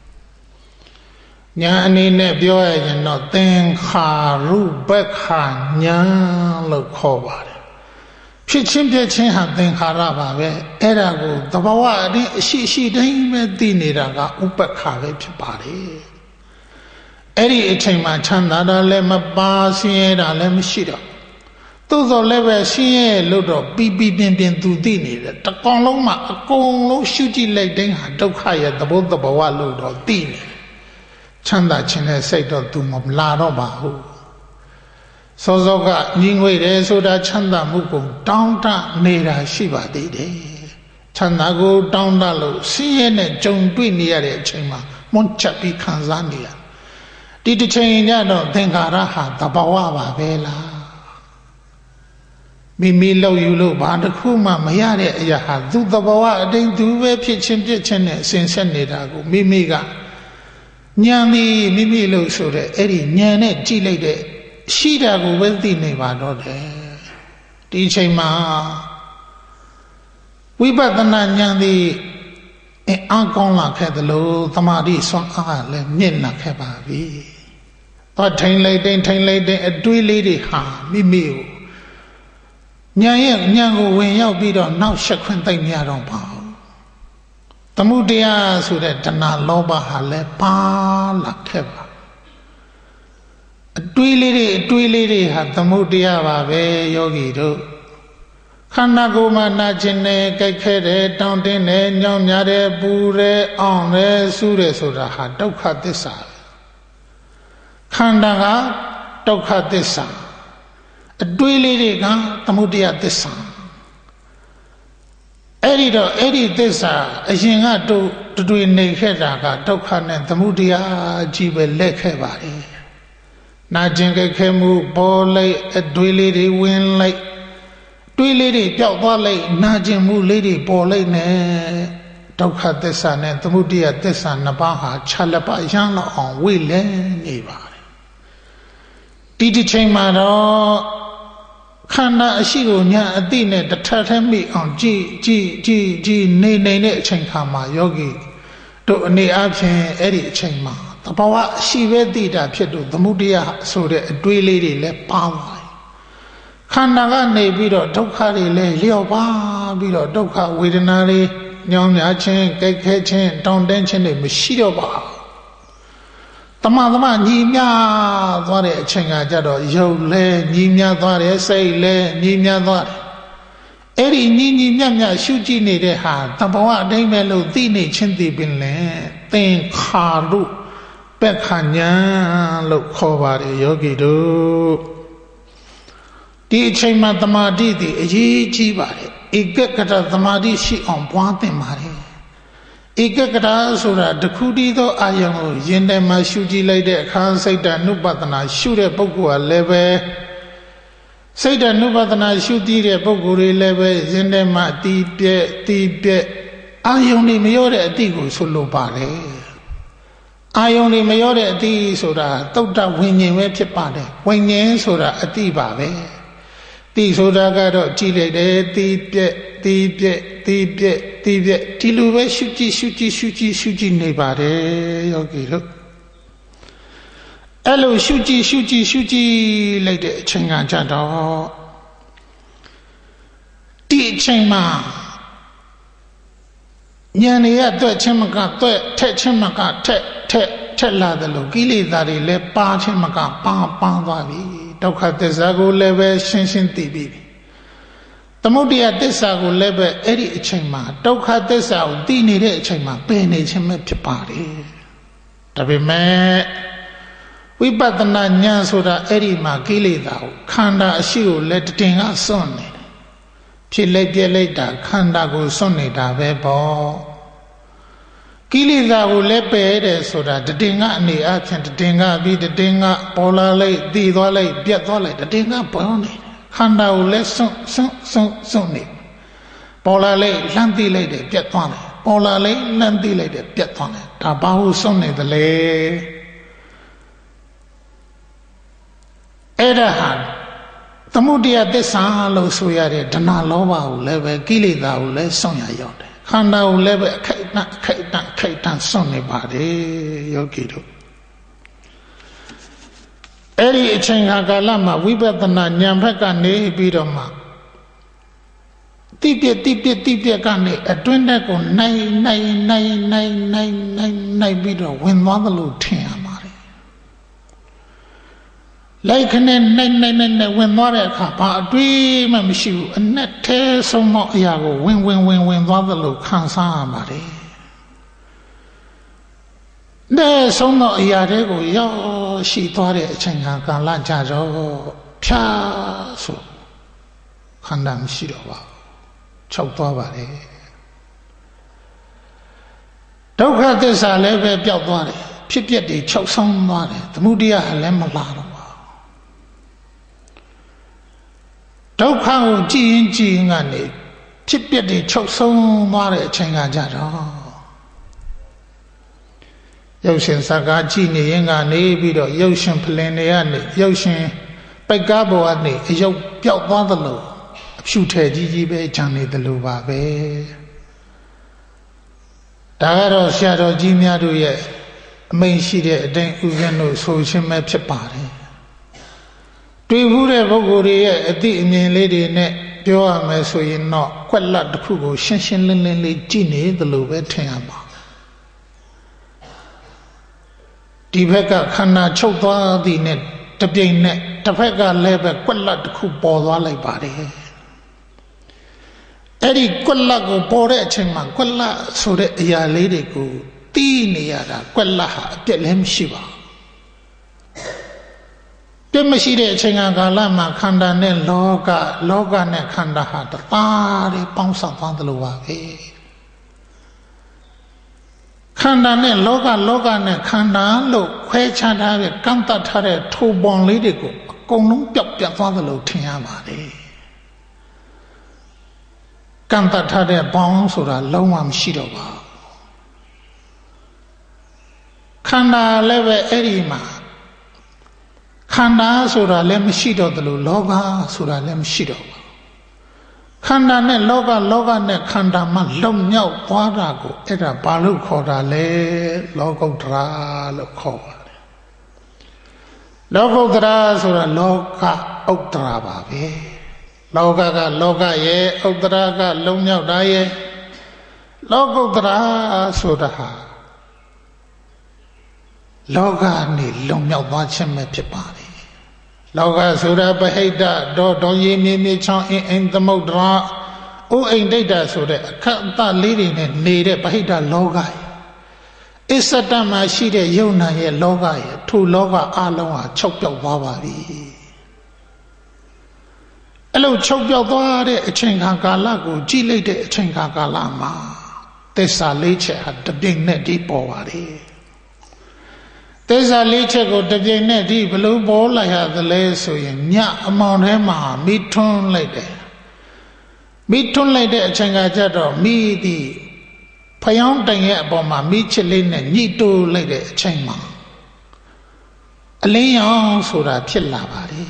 ညာအနေနဲ့ပြောရရင်တော့သင်္ခါရုပ္ပခာညာလို့ခေါ်ပါတယ်ဖြစ်ချင်းပြချင်းဟာသင်္ခါရပါပဲအဲ့ဒါကိုသဘာဝအတင်းအရှိရှိတိုင်းပဲသိနေတာကဥပ္ပခါပဲဖြစ်ပါတယ်အဲ့ဒီအချိန်မှာချမ်းသာတာလည်းမပါဆင်းရဲတာလည်းမရှိတော့သို့သောလည်းပဲဆင်းရဲလို့တော့ပြီးပြီးပြင်းပြင်းသူသိနေတယ်တကောင်လုံးမှာအကုန်လုံးရှုကြည့်လိုက်တိုင်းဟာဒုက္ခရဲ့သဘောသဘာဝလို့တော့သိနေတယ်ချမ်းသာခြင်းနဲ့စိတ်တော့သူမလာတော့ပါဘူးစောစောကညီငွေတယ်ဆိုတာချမ်းသာမှုကိုတောင်းတနေတာရှိပါသေးတယ်ချမ်းသာကိုတောင်းတလို့ဆင်းရဲနဲ့ကြုံတွေ့နေရတဲ့အချိန်မှာမွန်းချက်ပြီးခံစားနေရဒီတစ်ချိန်ညတော့သင်္ခါရဟာသဘာဝပါပဲလားမိမိလောက်ယူလို့ဘာတစ်ခုမှမရတဲ့အရာဟာသူသဘာဝအတိုင်းသူပဲဖြစ်ချင်းပြစ်ချင်းနဲ့အစဉ်ဆက်နေတာကိုမိမိကဉာဏ်သည်မိမိလို့ဆိုတဲ့အဲ့ဒီဉာဏ်နဲ့ကြည့်လိုက်တဲ့ရှိတာကိုပဲသိနေပါတော့တယ်ဒီအချိန်မှာဝိပဿနာဉာဏ်သည်အအောင်ကောင်းလာခဲ့သလိုသမာဓိဆွမ်းအားလည်းမြင့်လာခဲ့ပါပြီ။တော့ထိုင်လိုက်တိုင်းထိုင်လိုက်တိုင်းအတွေးလေးတွေဟာမိမိကိုဉာဏ်ရဲ့ဉာဏ်ကိုဝင်ရောက်ပြီးတော့နောက်ဆက်ခွင့်သိမ့်မရတော့ပါဘူး။သမုဒယဆိုတဲ့တဏှာလောဘဟာလည်းပါလာခဲ့ပါအတွေးလေးတွေအတွေးလေးတွေဟာသမုဒယပါပဲယောဂီတို့ခန္ဓာကိုယ်မှာနာကျင်တယ်ကြိုက်ခဲတယ်တောင်းတင်းတယ်ညောင်းညာတယ်ပူတယ်အောင့်တယ်ဆူတယ်ဆိုတာဟာဒုက္ခသစ္စာခန္ဓာကဒုက္ခသစ္စာအတွေးလေးတွေကသမုဒယသစ္စာအဲ့ဒီတော့အဲ့ဒီသစ္စာအရင်ကတို့တွေ့နေခဲ့တာကဒုက္ခနဲ့သမုဒယကြီးပဲလက်ခဲ့ပါလေနာကျင်ကြခဲမှုပေါ်လိုက်အတွေးလေးတွေဝင်လိုက်တွေးလေးတွေပျောက်သွားလိုက်နာကျင်မှုလေးတွေပေါ်လိုက်နဲ့ဒုက္ခသစ္စာနဲ့သမုဒယသစ္စာနှစ်ပါးဟာခြားလက်ပါရမ်းလောက်အောင်ဝေ့လဲနေပါတယ်ဒီတစ်ချိန်မှာတော့ခန္ဓာအရှိကိုညာအတိနဲ့တထထမိအောင်ကြည်ကြည်ကြည်ကြည်နေနေတဲ့အချိန်ခါမှာယောဂီတို့အနေအချင်းအဲ့ဒီအချိန်မှာတဘာဝအရှိပဲသိတာဖြစ်လို့သမုဒယဆိုတဲ့အတွေးလေးတွေလည်းပါသွားတယ်ခန္ဓာကနေပြီးတော့ဒုက္ခတွေလည်းလျော့ပါပြီးတော့ဒုက္ခဝေဒနာတွေညောင်းညာခြင်းကြိုက်ခဲခြင်းတောင်းတခြင်းတွေမရှိတော့ပါတမန်တမညီမြသွားတဲ့အချိန်ကကြတော့ရုပ်လဲညီမြသွားတယ်စိတ်လဲညီမြသွားတယ်အဲ့ဒီညီညီမြမြရှုကြည့်နေတဲ့ဟာတဘဝအတိုင်းပဲလို့သိနေချင်းသိပင်လဲသင်္ခါရုပက္ခညာလို့ခေါ်ပါတယ်ယောဂီတို့ဒီအချိန်မှာတမာတိတည်အရေးကြီးပါတယ်ဧကကတသမာဓိရှိအောင်ပွားသင့်ပါတယ်ဧကကတဆိုတာတခုတည်းသောအာယုံကိုယင်ထဲမှာရှုကြည့်လိုက်တဲ့အခါစိတ်တ ानु ပတနာရှုတဲ့ပုဂ္ဂိုလ်ကလည်းပဲစိတ်တ ानु ပတနာရှုတည်တဲ့ပုဂ္ဂိုလ်တွေလည်းပဲယင်ထဲမှာတည်ပြက်တည်ပြက်အာယုံတွေမရောတဲ့အတိကိုဆိုလိုပါတယ်အာယုံတွေမရောတဲ့အတိဆိုတာသုတ္တဝိညာဉ်ပဲဖြစ်ပါတယ်ဝိညာဉ်ဆိုတာအတိပါပဲတိဆိုတာကတော့ကြည်လိုက်တယ်တိပြက်တိပြက်တိပြက်တိပြက်ဒီလိုပဲရှုကြည့်ရှုကြည့်ရှုကြည့်ရှုကြည့်နေပါတယ်ယောဂီတို့အဲ့လိုရှုကြည့်ရှုကြည့်ရှုကြည့်လိုက်တဲ့အချိန်ကကြတော့ဒီအချိန်မှာဉာဏ်ရည်အတွက်ချင်းမကအတွက်ထက်ချင်းမကထက်ထက်ထက်လာတယ်လို့ကိလေသာတွေလည်းပါချင်းမကပါပါသွားပြီဒုက္ခသစ္စာကိုလည်းပဲရှင်းရှင်းသိပြီသမုဒယသစ္စာကိုလည်းပဲအဲ့ဒီအချိန်မှာဒုက္ခသစ္စာကိုသိနေတဲ့အချိန်မှာပယ်နေခြင်းပဲဖြစ်ပါတယ်ဒါပေမဲ့ဝိပဿနာဉာဏ်ဆိုတာအဲ့ဒီမှာကိလေသာကိုခန္ဓာအရှိကိုလည်းတင်ကစွန့်နေတယ်ဖြစ်လိုက်ပြက်လိုက်တာခန္ဓာကိုစွန့်နေတာပဲပေါ့ကိလေသာကိုလည်းပယ်တယ်ဆိုတာတတင်ကအနေအချင်းတတင်ကပြီးတတင်ကပေါ်လာလိုက်တည်သွားလိုက်ပြက်သွားလိုက်တတင်ကပေါ်နေတယ်ခန္ဓာကိုလည်းစွန့်စွန့်စွန့်စွန့်နေပေါ်လာလိုက်လှမ်းသိလိုက်တယ်ပြက်သွားတယ်ပေါ်လာလိုက်လှမ်းသိလိုက်တယ်ပြက်သွားတယ်ဒါဘာလို့စွန့်နေသလဲအဲ့ဒါဟာသမုဒယသစ္စာလို့ဆိုရတဲ့ဒနာလောဘကိုလည်းပဲကိလေသာကိုလည်းစွန့်ရရောက်တယ်ခန္ဓာကိုလည်းပဲအခိုက်အတန့်အခိုက်အတန့်အခိုက်အတန့်စွန့်နေပါတယ်ယောဂီတို့အဲ့ဒီအချိန်ကာလမှာဝိပဿနာဉာဏ်ဘက်ကနေပြီးတော့မှတိပြတိပြတိပြကနေအတွင်းတက်ကိုနိုင်နိုင်နိုင်နိုင်နိုင်နိုင်နိုင်ပြီးတော့ဝင်သွားသလိုထင်ရပါတယ်လိုက်ခနဲ့နိုင်နိုင်နိုင်ဝင်သွားတဲ့အခါဘာအတွေးမှမရှိဘူးအနက်ထဲဆုံးသောအရာကိုဝင်ဝင်ဝင်ဝင်သွားသလိုခံစားရပါတယ်တဲ့ဆုံးသောအရာတွေကိုရောက်ရှိသွားတဲ့အချိန်ကာလကြတော့ဖြာဆိုခန္ဓာမရှိတော့ပါဘူးချုပ်သွားပါတယ်ဒုက္ခသစ္စာလည်းပဲပျောက်သွားတယ်ဖြစ်ပျက်တွေချုပ်ဆုံးသွားတယ်သမုဒယလည်းမလာတော့ပါဘူးဒုက္ခကိုကြည်ရင်ကြည်ရင်ကနေဖြစ်ပျက်တွေချုပ်ဆုံးသွားတဲ့အချိန်ကကြတော့ရုပ်ရှင်စကားကြည့်နေရင်ကနေပြီးတော့ရုပ်ရှင်ဖလင်တွေကနေရုပ်ရှင်ပိုက်ကားပေါ်ကနေအယုတ်ပျောက်သွားသလိုအဖြူထဲကြီးကြီးပဲခြံနေသလိုပါပဲဒါကတော့ဆရာတော်ကြီးများတို့ရဲ့အမိန့်ရှိတဲ့အတိုင်းဥစဉ်တို့ဆိုခြင်းပဲဖြစ်ပါတယ်တွေ့ဘူးတဲ့ပုဂ္ဂိုလ်တွေရဲ့အသိအမြင်လေးတွေနဲ့ပြောရမယ်ဆိုရင်တော့ကွက်လတ်တစ်ခုကိုရှင်းရှင်းလင်းလင်းလေးကြည့်နေသလိုပဲထင်ရပါဒီဘက်ကခန္ဓာချုပ်သွားသည်နဲ့တပြိမ်နဲ့တစ်ဖက်ကလည်းပဲကွက်လတ်တစ်ခုပေါ်သွားလိုက်ပါတယ်အဲ့ဒီကွက်လတ်ကိုပေါ်တဲ့အချိန်မှာကွက်လတ်ဆိုတဲ့အရာလေးတွေကိုတီးနေရတာကွက်လတ်ဟာအပြက်လည်းမရှိပါဘူးတပြည့်မရှိတဲ့အချိန်ကာလမှာခန္ဓာနဲ့လောကလောကနဲ့ခန္ဓာဟာတသားတည်းပေါင်းဆောင်သွားသလိုပါပဲခန္ဓာနဲ့လောကလောကနဲ့ခန္ဓာလို့ခွဲခြားထားတဲ့ကန့်တတ်ထားတဲ့ထိုပုံလေးတွေကိုအကုန်လုံးပျောက်ပြတ်သွားသလိုထင်ရပါတယ်ကန့်တတ်ထားတဲ့ဘောင်းဆိုတာလုံးဝမရှိတော့ပါဘူးခန္ဓာလည်းပဲအဲ့ဒီမှာခန္ဓာဆိုတာလည်းမရှိတော့သလိုလောကဆိုတာလည်းမရှိတော့ပါခန္ဓာနဲ့လောကလောကနဲ့ခန္ဓာမှလုံမြောက်သွားတာကိုအဲ့ဒါဘာလို့ခေါ်တာလဲလောကုတ္တရာလို့ခေါ်ပါတယ်လောကုတ္တရာဆိုတာလောကဥတ္တရာပါပဲလောကကလောကရဲ့ဥတ္တရာကလုံမြောက်တာရဲ့လောကုတ္တရာဆိုတာဟာလောကနေလုံမြောက်သွားခြင်းပဲဖြစ်ပါတယ်လောကဆိုတာပဟိတဒေါဒေါရေမြေမြေချောင်းအင်းအိမ်သမုဒ္ဒရာဥအိမ်ဒိဋ္ဌဆိုတဲ့အခက်အသလေးတွေနဲ့နေတဲ့ပဟိတလောကရဲ့အစ္စတမှာရှိတဲ့ယုံနာရဲ့လောကရဲ့ထိုလောကအလုံးဟာချုပ်ပြောက်သွားပါပြီအဲ့လိုချုပ်ပြောက်သွားတဲ့အချိန်ခါကာလကိုကြည့်လိုက်တဲ့အချိန်ခါကာလမှာသစ္စာလေးချက်ဟာတပြိမ်နဲ့ဒီပေါ်ပါတယ်သစ္စာလေးချက်ကိုတပြိမ်နဲ့ဒီဘလို့ပေါ်လာရသလဲဆိုရင်ညအမောင်ထဲမှာမိထွန်းလိုက်တယ်မိထွန်းလိုက်တဲ့အချိန်ကကြတော့မိဒီဖျောင်းတိုင်ရဲ့အပေါ်မှာမိချစ်လေးနဲ့ညှိတိုးလိုက်တဲ့အချိန်မှာအလင်းရောင်ဆိုတာဖြစ်လာပါတယ်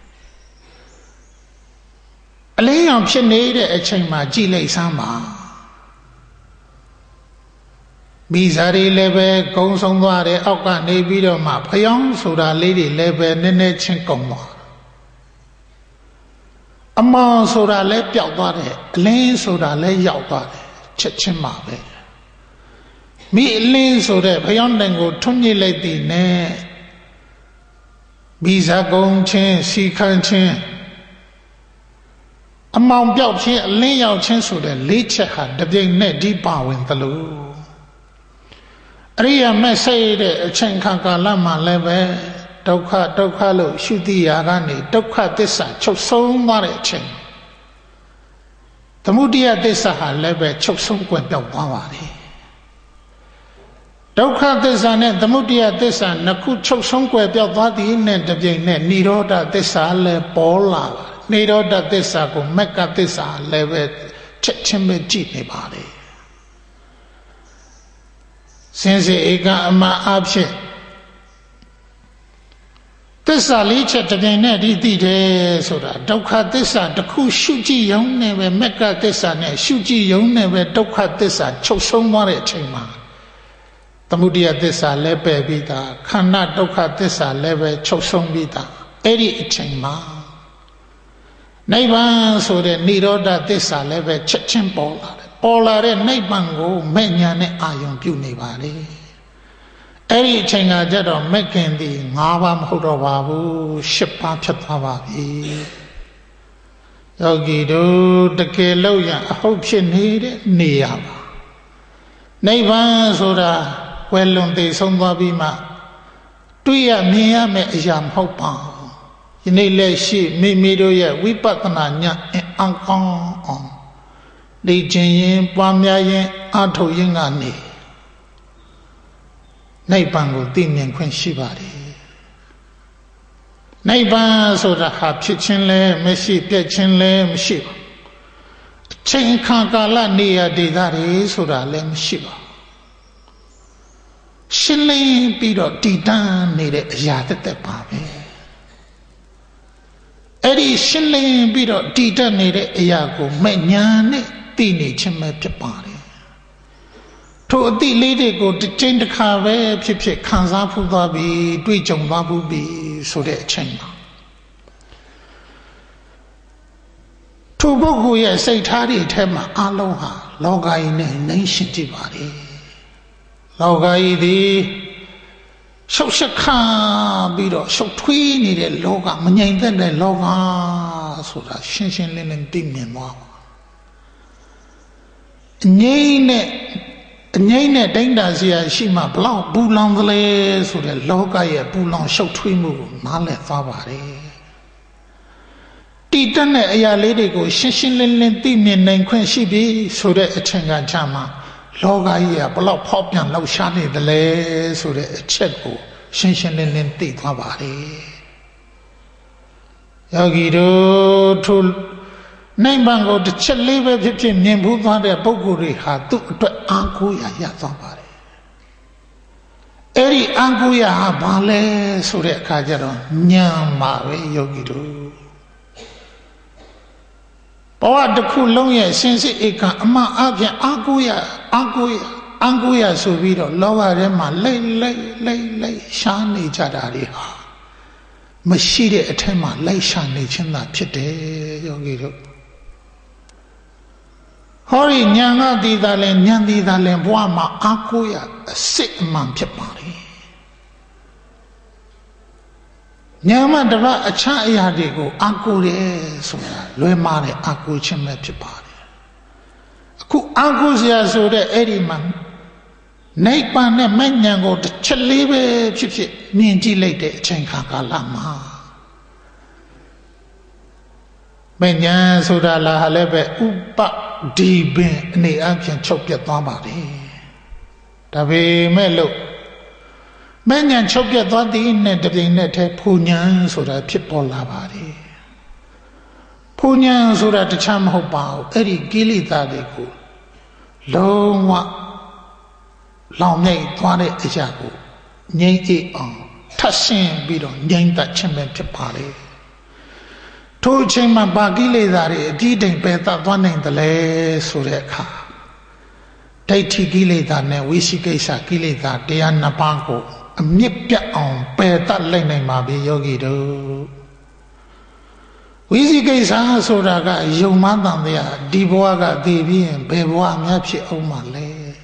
အလင်းရောင်ဖြစ်နေတဲ့အချိန်မှာကြည်လိုက်စမ်းပါမိစားတွေလည်းပဲကုံဆုံးသွားတယ်အောက်ကနေပြီးတော့မှဖျောင်းဆိုတာလေးတွေလည်းပဲနည်းနည်းချင်းကုံသွားအမောင်ဆိုတာလည်းပျောက်သွားတယ်အလင်းဆိုတာလည်းရောက်သွားတယ်ချက်ချင်းပါပဲမိအလင်းဆိုတဲ့ဖျောင်းတိုင်ကိုထွန်းညှိလိုက်သည်နဲ့မိစားကုံချင်းစီခန့်ချင်းအမောင်ပြောက်ချင်းအလင်းရောက်ချင်းဆိုတဲ့လေးချက်ဟာတပြိမ်နဲ့ဒီပါဝင်သလိုအရိယာမက်စိတ်တဲ့အချိန်ခါကာလမှာလည်းပဲဒုက္ခဒုက္ခလို့ရှုတိရာကနေဒုက္ခသစ္စာချုပ်ဆုံးသွားတဲ့အချိန်သမုဒိယသစ္စာဟာလည်းပဲချုပ်ဆုံးကွယ်ပြောက်သွားပါတယ်ဒုက္ခသစ္စာနဲ့သမုဒိယသစ္စာနှစ်ခုချုပ်ဆုံးကွယ်ပြောက်သွားသည်နဲ့တပြိမ်နဲ့និရောဓသစ္စာလည်းပေါ်လာပါတယ်និရောဓသစ္စာကိုမက္ကသစ္စာလည်းပဲချက်ချင်းပဲကြည့်နေပါတယ်စင်စစ်ဧကအမှအဖြစ်သစ္စာလေးချက်တပြိမ်နဲ့ဒီသိတယ်ဆိုတာဒုက္ခသစ္စာတစ်ခုရှုကြည့်ရုံနဲ့ပဲမက္ကသစ္စာနဲ့ရှုကြည့်ရုံနဲ့ပဲဒုက္ခသစ္စာချုပ်ဆုံးသွားတဲ့အချိန်မှာသမုဒိယသစ္စာလည်းပယ်ပြီးသားခန္ဓာဒုက္ခသစ္စာလည်းပဲချုပ်ဆုံးပြီးသားအဲ့ဒီအချိန်မှာနိဗ္ဗာန်ဆိုတဲ့និရောဓသစ္စာလည်းပဲချက်ချင်းပေါ်လာတယ်ပေါ်လာတဲ့နိဗ္ဗာန်ကိုမဲ့ညာနဲ့အာယုံပြုနေပါလေအဲ့ဒီအချိန်ကကြတော့မက္ခင်သည်၅ပါးမဟုတ်တော့ပါဘူး၈ပါးဖြစ်သွားပါပြီယောဂီတို့တကယ်လို့ရအဟုတ်ဖြစ်နေတဲ့နေရာပါနိဗ္ဗာန်ဆိုတာဝယ်လွန်သိဆုံးသွားပြီးမှတွေ့ရမြင်ရမယ့်အရာမဟုတ်ပါဘူးယနေ့လက်ရှိမိမိတို့ရဲ့ဝိပဿနာဉာဏ်အံကောင်းအောင်လေ့ကျင့်ရင်ပွားများရင်အားထုတ်ရင်ကနေနိဗ္ဗာန်ကိုသိမြင်ခွင့်ရှိပါတယ်နိဗ္ဗာန်ဆိုတာဟာဖြစ်ခြင်းလည်းမရှိပြည့်ခြင်းလည်းမရှိပါအချိန်ခါကာလနေရာဒေသတွေဆိုတာလည်းမရှိပါရှင်းလင်းပြီးတော့တည်တံ့နေတဲ့အရာတက်တက်ပါပဲအဲ့ဒီရှင်းလင်းပြီးတော့တည်တံ့နေတဲ့အရာကိုမဲ့ညာနဲ့သိနေခြင်းပဲဖြစ်ပါတယ်ထိုအတိလေးတွေကိုတစ်ချိန်တစ်ခါပဲဖြစ်ဖြစ်ခံစားဖူးသွားပြီတွေ့ကြုံသွားဖူးပြီဆိုတဲ့အချိန်မှာထိုပုဂ္ဂိုလ်ရဲ့စိတ်ထားတွေထဲမှာအလုံးဟာလောကကြီးနဲ့နှိမ့်ရှင်ကြည့်ပါလေလောကကြီးသည်ရှုပ်ရှက်ခါပြီးတော့ရှုပ်ထွေးနေတဲ့လောကမငြိမ်သက်တဲ့လောကဆိုတာရှင်းရှင်းလင်းလင်းသိမြင်သွားပါငြိမ်တဲ့အငိမ့်နဲ့တိုင်းတာစရာရှိမှဘလောက်ပူလောင်သလဲဆိုတဲ့လောကရဲ့ပူလောင်ရှုပ်ထွေးမှုကိုနားလည်သွားပါတယ်တိတက်တဲ့အရာလေးတွေကိုရှင်းရှင်းလင်းလင်းသိမြင်နိုင်ခွင့်ရှိပြီဆိုတဲ့အချိန်ကကြာမှလောကကြီးကဘလောက်ဖောက်ပြန်လောက်ရှားနေသလဲဆိုတဲ့အချက်ကိုရှင်းရှင်းလင်းလင်းသိသွားပါတယ်ယောဂီတို့ထိုနိဗ္ဗာန်ကိုတစ်ချက်လေးပဲဖြစ်ဖြစ်မြင်ဘူးသွားတဲ့ပုဂ္ဂိုလ်တွေဟာသူ့အတွက်အားကိုးရရသွားပါတယ်အဲ့ဒီအားကိုးရဟာဘာလဲဆိုတဲ့အခါကျတော့ဉာဏ်ပါပဲယောဂီတို့ဘဝတစ်ခုလုံးရဲ့စင်စစ်ဧကအမှန်အပြင်အားကိုးရအားကိုးရအားကိုးရဆိုပြီးတော့လောကထဲမှာလိမ့်လိမ့်လိမ့်လိမ့်ရှားနေကြတာတွေဟာမရှိတဲ့အထက်မှာလိုက်ရှာနေခြင်းသာဖြစ်တယ်ယောဂီတို့ဟောဒီဉာဏ်ကတည်တာလဲဉာဏ်တည်တာလဲဘဝမှာအားကိုးရအစစ်အမှန်ဖြစ်ပါလေဉာဏ်မှတပတ်အခြားအရာတွေကိုအားကိုးတယ်ဆိုတာလွယ်မာတဲ့အားကိုးခြင်းပဲဖြစ်ပါတယ်အခုအားကိုးစရာဆိုတဲ့အဲ့ဒီမှာနိဗ္ဗာန်နဲ့မဉ္ဇဉ်ကိုတစ်ချက်လေးပဲဖြစ်ဖြစ်မြင်ကြည့်လိုက်တဲ့အချိန်ခါကာလမှာမဉ္ဇဉ်ဆိုတာလားလည်းပဲဥပဒီပင်အနေအချင်းချုပ်ပြတ်သွားပါတယ်ဒါပေမဲ့လို့မဉ္ဇဉ်ချုပ်ပြတ်သွားတဲ့နဲ့တပြိုင်နက်တည်းဖူဉဏ်ဆိုတာဖြစ်ပေါ်လာပါတယ်ဖူဉဏ်ဆိုတာတခြားမဟုတ်ပါဘူးအဲ့ဒီကိလေသာတွေကိုလုံးဝလောင်မြိတ်သွားတဲ့အရာကိုငြိမ့်အေးအောင်ထပ်ရှင်းပြီးတော့ငြိမ့်တတ်ခြင်းပဲဖြစ်ပါလေထိုအချိန်မှာဘာကိလေသာတွေအတိအကျပယ်တတ်သွားနိုင်တယ်လဲဆိုတဲ့အခါဒိဋ္ဌိကိလေသာနဲ့ဝိသိကိစ္စကိလေသာတရားနှစ်ပါးကိုအမြင့်ပြတ်အောင်ပယ်တတ်လိုက်နိုင်ပါပြီယောဂီတို့ဝိသိကိစ္စဆိုတာကယုံမှန်းတန်တရားဒီဘဝကသိပြီးရင်ဘယ်ဘဝများဖြစ်အောင်မလဲ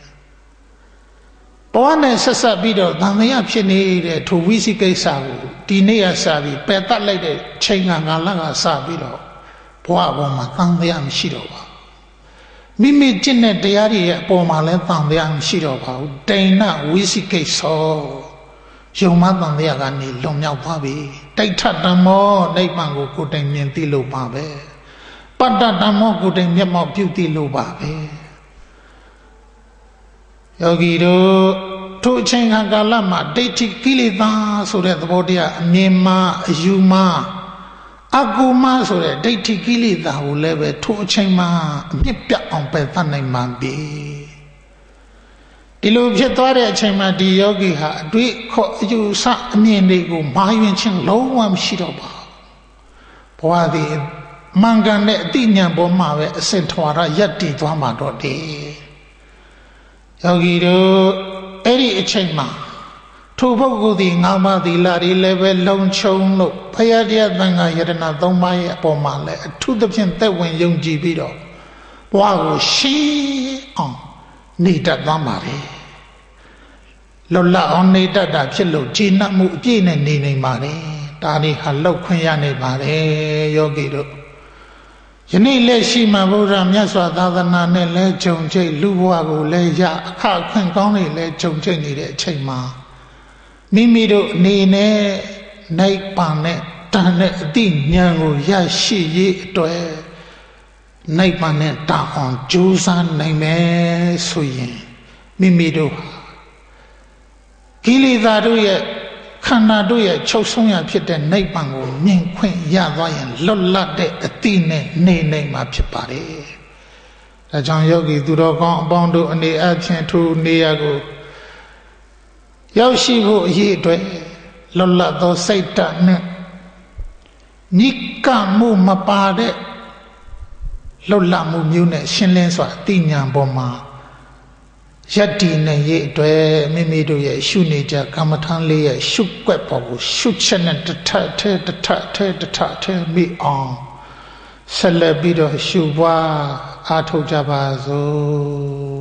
ဘဝနဲ့ဆက်ဆက်ပြီးတော့သံဃာဖြစ်နေတဲ့ထိုဝိသိကိစ္စကိုဒီနေ့ကစပြီးပယ်တတ်လိုက်တဲ့ချိန်ကငါလကစပြီးတော့ဘဝပေါ်မှာသံဃာမရှိတော့ပါဘူးမိမိကျင့်တဲ့တရားတွေရဲ့အပေါ်မှာလည်းသံဃာမရှိတော့ပါဘူးတိဏဝိသိကိစ္စယုံမှသံဃာကနေလွန်မြောက်သွားပြီတိဋ္ဌဓမ္မောနိဗ္ဗာန်ကိုကိုယ်တိုင်မြင်သိလို့ပါပဲပတ္တဓမ္မောကိုယ်တိုင်မျက်မှောက်ပြုသိလို့ပါပဲယောဂီတို့ထိုအချိန်ကာလမှာဒိဋ္ဌိကိလေသာဆိုတဲ့သဘောတရားအမြင်မှအယူမှအကုမှဆိုတဲ့ဒိဋ္ဌိကိလေသာကိုလည်းပဲထိုအချိန်မှာအမြင့်ပြတ်အောင်ပယ်သတ်နိုင်မှပြီဒီလိုဖြစ်သွားတဲ့အချိန်မှာဒီယောဂီဟာအတွေ့ခေါ်အယူဆအမြင်တွေကိုမာယွင်ခြင်းလုံးဝမရှိတော့ပါဘူးဘဝသည်မှန်ကန်တဲ့အတိညာပေါ်မှာပဲအစဉ်ထွာရယက်တည်သွားမှာတော့တယ်ယောဂီတို့အဲ့ဒီအချိန်မှာထိုပုဂ္ဂိုလ်ဒီငါးပါးသီလတွေလည်းပဲလုံခြုံလို့ဘုရားတရားသံဃာယတနာသုံးပါးရဲ့အပေါ်မှာလည်းအထူးသဖြင့်သက်ဝင်ယုံကြည်ပြီးတော့ဘဝကိုရှင်းအောင်နေတတ်သွားပါလေလွတ်လပ်အောင်နေတတ်တာဖြစ်လို့ခြေနှံ့မှုအပြည့်နဲ့နေနိုင်ပါလေဒါလေးဟာလောက်ခွင့်ရနေပါလေယောဂီတို့ယနေ့လက်ရှိမှာဘုရားမြတ်စွာသာသနာနဲ့လဲကြုံချိတ်လူဘဝကိုလဲရအခအခွင့်ကောင်းတွေလဲကြုံချိတ်နေတဲ့အချိန်မှာမိမိတို့အနေနဲ့နိုင်ပါနဲ့တန်တဲ့အတိဉာဏ်ကိုရရှိရေးအတွက်နိုင်ပါနဲ့တာအောင်ကြိုးစားနိုင်မယ်ဆိုရင်မိမိတို့ကိလေသာတို့ရဲ့ခန္ဓာတို့ရဲ့ချုပ်ဆုံးရဖြစ်တဲ့နိဗ္ဗာန်ကိုမြင်ခွင့်ရသွားရင်လွတ်လပ်တဲ့အတိနဲ့နေနိုင်မှာဖြစ်ပါတယ်။ဒါကြောင့်ယောဂီသူတော်ကောင်းအပေါင်းတို့အနေအချင်းထိုနေရာကိုရောက်ရှိဖို့အရေးအတွက်လွတ်လပ်သောစိတ်ဓာတ်နဲ့ညစ်ကမှုမပါတဲ့လွတ်လပ်မှုမျိုးနဲ့ရှင်းလင်းစွာအသိဉာဏ်ပေါ်မှာယက်တီနဲ့ရဲ့အတွက်မိမိတို့ရဲ့ရှုနေကြကမ္မထံလေးရဲ့ရှုွက်ပေါ်ကိုရှုချက်နဲ့တထထဲတထထဲတထထဲမိအောင်ဆက်လက်ပြီးတော့ရှုပွားအားထုတ်ကြပါစို့